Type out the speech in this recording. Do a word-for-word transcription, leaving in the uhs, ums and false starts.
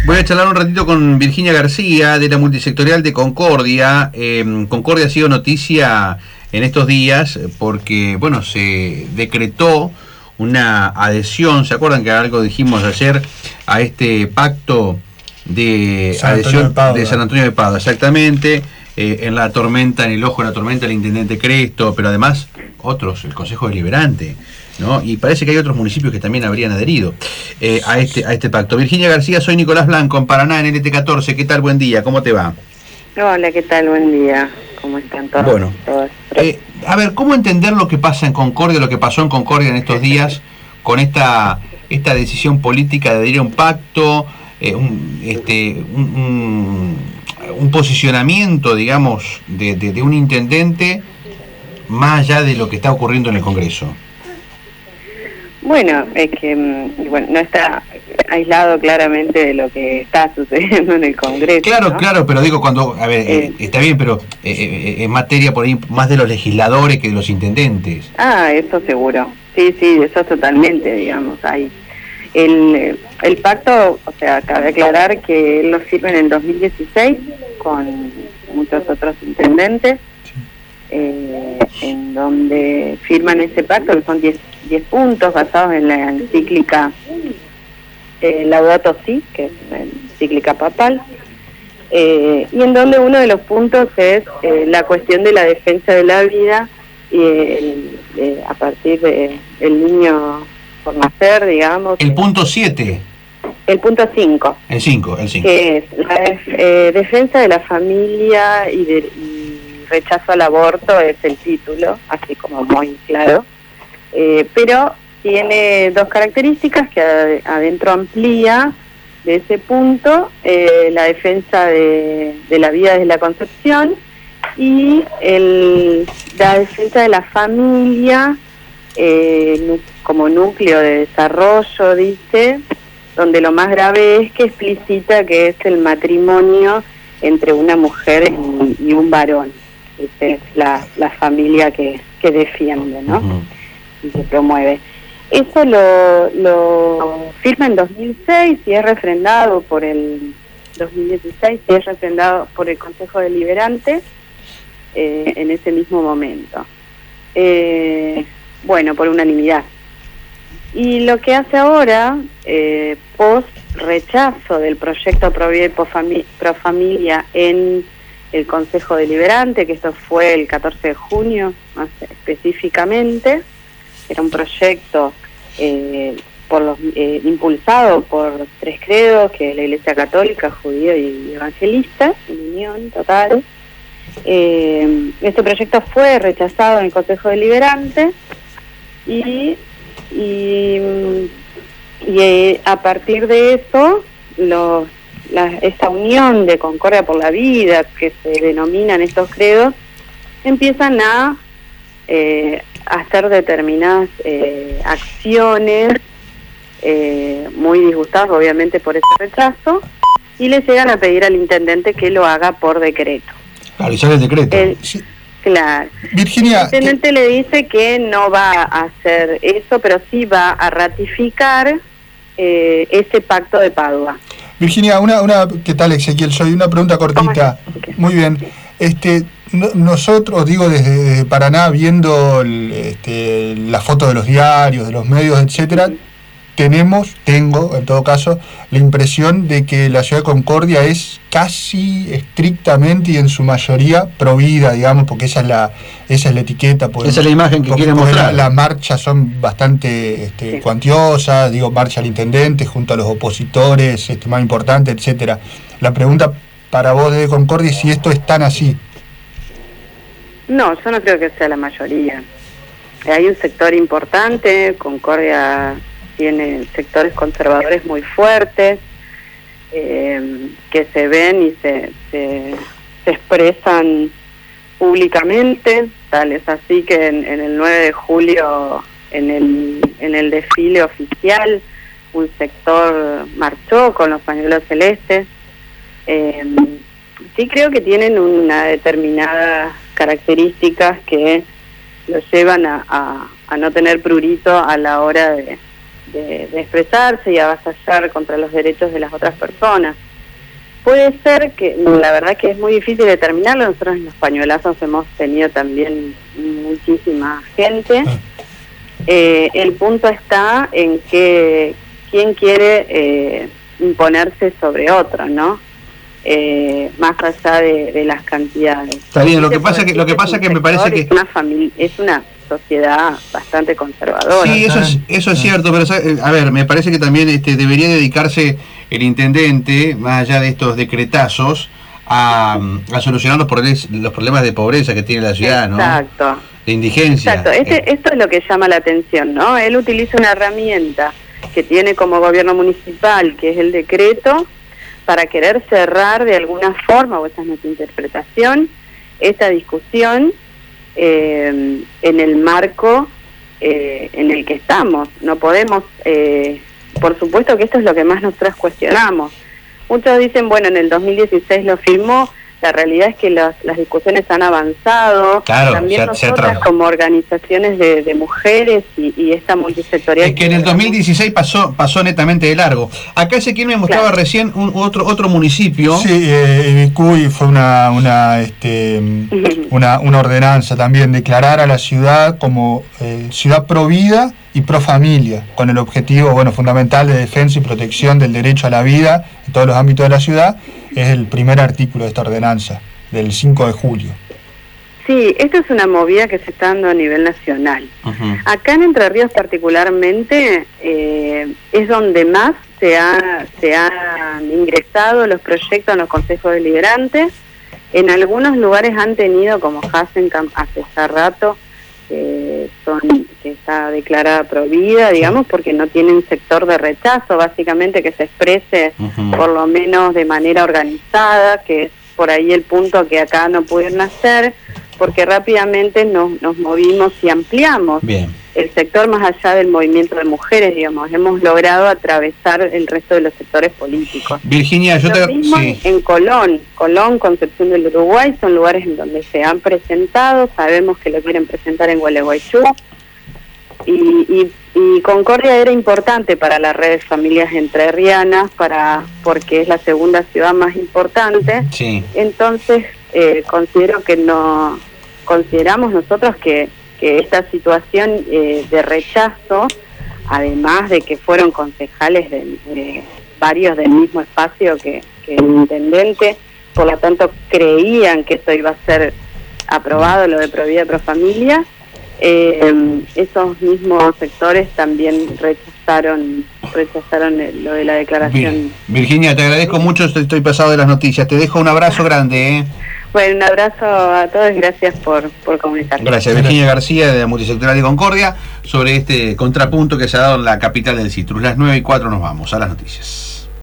Voy a charlar un ratito con Virginia García de la Multisectorial de Concordia. Eh, Concordia ha sido noticia en estos días porque, bueno, se decretó una adhesión, ¿se acuerdan que algo dijimos ayer? A este pacto de San adhesión de, de San Antonio de Padua, exactamente, eh, en la tormenta, en el ojo de la tormenta, el intendente Cresto, pero además otros, el Consejo Deliberante, ¿no? Y parece que hay otros municipios que también habrían adherido eh, a este a este pacto. Virginia García, soy Nicolás Blanco, en Paraná, en L T catorce. ¿Qué tal? Buen día, ¿cómo te va? Hola, ¿qué tal? Buen día. ¿Cómo están todos? Bueno, todos? Eh, a ver, ¿cómo entender lo que pasa en Concordia, lo que pasó en Concordia en estos días con esta esta decisión política de adherir a un pacto, eh, un, este, un, un, un posicionamiento, digamos, de, de, de un intendente más allá de lo que está ocurriendo en el Congreso? Bueno, es que bueno, no está aislado claramente de lo que está sucediendo en el Congreso. Claro, ¿no? claro, pero digo cuando, a ver, eh, está bien, pero eh, eh, en materia por ahí más de los legisladores que de los intendentes. Ah, eso seguro. Sí, sí, eso totalmente, digamos. Hay el, el pacto, o sea, cabe aclarar que él lo firma en el dos mil dieciséis con muchos otros intendentes. Eh, en donde firman ese pacto, que son diez puntos basados en la encíclica eh, Laudato Si, que es la encíclica papal, eh, y en donde uno de los puntos es eh, la cuestión de la defensa de la vida y el, eh, a partir de el niño por nacer, digamos. El punto siete. El punto cinco. El cinco, el cinco. Que es la eh, defensa de la familia y de... Y rechazo al aborto es el título, así como muy claro, eh, pero tiene dos características que ad adentro amplía de ese punto, eh, la defensa de, de la vida desde la concepción y el, la defensa de la familia eh, como núcleo de desarrollo, dice, donde lo más grave es que explicita que es el matrimonio entre una mujer y, y un varón. Es la, la familia que, que defiende, ¿no? Uh-huh. Y que promueve. Eso lo, lo firma en dos mil seis y es refrendado por el dos mil dieciséis y es refrendado por el Consejo Deliberante eh, en ese mismo momento. Eh, bueno, por unanimidad. Y lo que hace ahora, eh, post rechazo del proyecto Pro Vida y Pro Familia en el Consejo Deliberante, que esto fue el catorce de junio, más específicamente, era un proyecto eh, por los, eh, impulsado por tres credos, que es la Iglesia Católica, Judío y Evangelista, en unión total. Eh, este proyecto fue rechazado en el Consejo Deliberante y, y, y eh, a partir de eso, los La, esta unión de Concordia por la Vida, que se denominan estos credos, empiezan a eh, hacer determinadas eh, acciones eh, muy disgustadas, obviamente, por ese rechazo, y le llegan a pedir al intendente que lo haga por decreto. Claro, y sale el decreto. El, sí. Claro. Virginia, el intendente eh, le dice que no va a hacer eso, pero sí va a ratificar eh, ese pacto de Padua. Virginia, una, una, ¿qué tal, Ezequiel? Soy una pregunta cortita. Muy bien. Este, no, nosotros, digo, desde, desde Paraná, viendo el, este, la foto de los diarios, de los medios, etcétera, tenemos, tengo, en todo caso, la impresión de que la ciudad de Concordia es casi estrictamente y en su mayoría pro vida, digamos, porque esa es la, esa es la etiqueta. Porque, esa es la imagen que quieren mostrar. Las la marchas son bastante este, sí. cuantiosas, digo, marcha al intendente junto a los opositores, este, más importante, etcétera. La pregunta para vos desde Concordia es si esto es tan así. No, yo no creo que sea la mayoría. Hay un sector importante, Concordia tiene sectores conservadores muy fuertes, eh, que se ven y se, se, se expresan públicamente, tal es así que en, en el nueve de julio, en el, en el desfile oficial, un sector marchó con los pañuelos celestes. Eh, sí creo que tienen una determinadas características que los llevan a, a, a no tener prurito a la hora de de, de expresarse y avasallar contra los derechos de las otras personas. Puede ser que, la verdad que es muy difícil determinarlo, nosotros en los pañuelazos hemos tenido también muchísima gente. Eh, el punto está en que quién quiere eh, imponerse sobre otro, ¿no? Eh, más allá de, de las cantidades. Está bien, lo que pasa que lo que pasa que me parece que es una familia, es una sociedad bastante conservadora. Sí, eso es eso es cierto, pero a ver, me parece que también este debería dedicarse el intendente, más allá de estos decretazos, a, a solucionar los problemas, los problemas de pobreza que tiene la ciudad, ¿no? Exacto. De indigencia. Exacto. Este, esto es lo que llama la atención, ¿no? Él utiliza una herramienta que tiene como gobierno municipal, que es el decreto, para querer cerrar de alguna forma, o esa es nuestra interpretación, esta discusión eh, en el marco eh, en el que estamos. No podemos, eh, por supuesto que esto es lo que más nosotros cuestionamos. Muchos dicen, bueno, en el dos mil dieciséis lo firmó. La realidad es que las, las discusiones han avanzado. Claro, también se, nosotras se como organizaciones de, de mujeres y, y esta multisectorial. Es que en el dos mil dieciséis pasó pasó netamente de largo. Acá Ezequiel me mostraba claro. recién un, otro otro municipio. Sí, eh, Ibicuy fue una una este una, una ordenanza también, declarar a la ciudad como eh, ciudad pro vida y pro familia, con el objetivo bueno fundamental de defensa y protección del derecho a la vida en todos los ámbitos de la ciudad. Es el primer artículo de esta ordenanza, del cinco de julio. Sí, esto es una movida que se está dando a nivel nacional. Uh-huh. Acá en Entre Ríos particularmente eh, es donde más se, ha, se han ingresado los proyectos en los consejos deliberantes. En algunos lugares han tenido, como Hasenkamp hace ya rato, que, son, que está declarada prohibida, digamos, porque no tiene un sector de rechazo, básicamente, que se exprese uh-huh. por lo menos de manera organizada, que es por ahí el punto que acá no pudieron hacer, porque rápidamente nos, nos movimos y ampliamos Bien. el sector más allá del movimiento de mujeres, digamos, hemos logrado atravesar el resto de los sectores políticos. Virginia, yo Lo te... mismo sí. en Colón, Colón, Concepción del Uruguay, son lugares en donde se han presentado, sabemos que lo quieren presentar en Gualeguaychú, y, y, y Concordia era importante para la red de familias entrerrianas, para porque es la segunda ciudad más importante, sí. entonces eh, considero que no, consideramos nosotros que que esta situación eh, de rechazo, además de que fueron concejales de, de varios del mismo espacio que, que el intendente, por lo tanto creían que esto iba a ser aprobado, lo de Pro Vida Pro Familia, eh, esos mismos sectores también rechazaron rechazaron el, lo de la declaración. Virginia, te agradezco mucho, estoy pasado de las noticias, te dejo un abrazo grande, ¿eh? Bueno, un abrazo a todos, gracias por, por comunicarnos. Gracias, Virginia García de la Multisectorial de Concordia, sobre este contrapunto que se ha dado en la capital del Citrus. Las nueve y cuatro nos vamos a las noticias.